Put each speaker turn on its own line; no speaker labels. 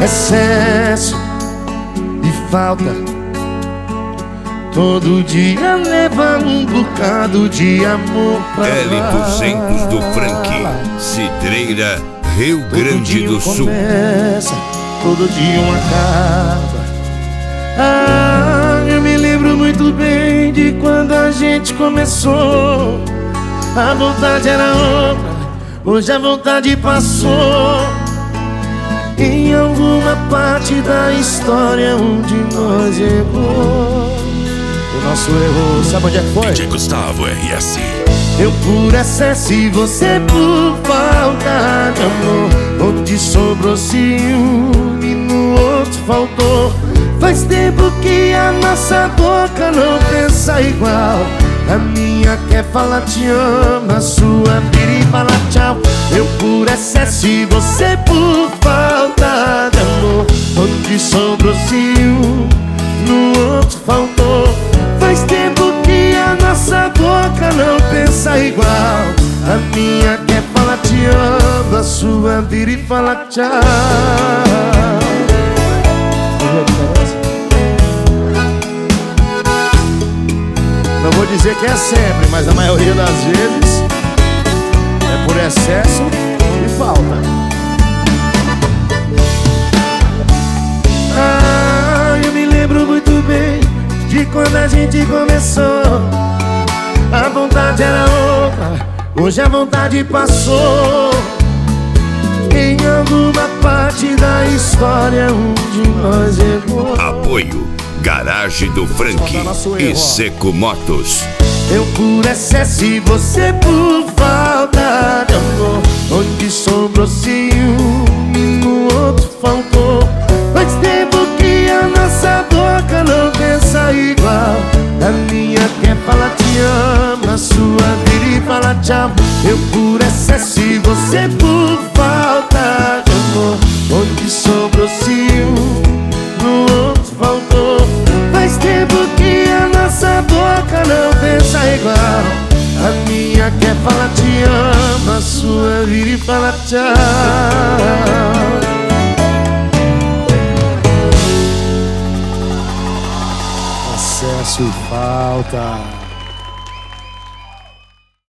excesso e falta. Todo dia leva um bocado de amor pra
L200 do Frank, Cidreira, Rio Grande do Sul.
Começa, todo dia uma acaba. Eu me lembro muito bem de quando a gente começou. A vontade era outra, hoje a vontade passou. Em alguma parte da história onde nós errou. O nosso erro, sabe onde é que foi?
DJ Gustavo RS.
Eu por excesso e você por falta de amor. Onde sobrou ciúme, no outro faltou. Faz tempo que a nossa boca não pensa igual. A minha quer falar te amo, a sua vira e fala tchau. Eu por excesso e você por falta de amor. Onde sobrou ciúme, no outro faltou. Faz tempo que a nossa boca não pensa igual. A minha quer falar te amo, a sua vira e fala tchau. Não vou dizer que é sempre, mas a maioria das vezes é por excesso e falta. Eu me lembro muito bem de quando a gente começou. A vontade era outra, hoje a vontade passou. Em alguma parte da história onde nós errou.
Apoio Garagem do Frank e Seco Motos.
Eu por excesso e você por falta de amor. Onde sobrou ciúme, no outro faltou. Faz tempo que a nossa boca não pensa igual. A minha quer falar te amo, a sua vira e fala tchau. Eu por excesso e você por falta de amor. Onde sobrou ciúme, no outro faltou. Faz tempo que a nossa boca não pensa igual. A minha quer falar te amo, a sua vira e fala tchau. Excesso e falta.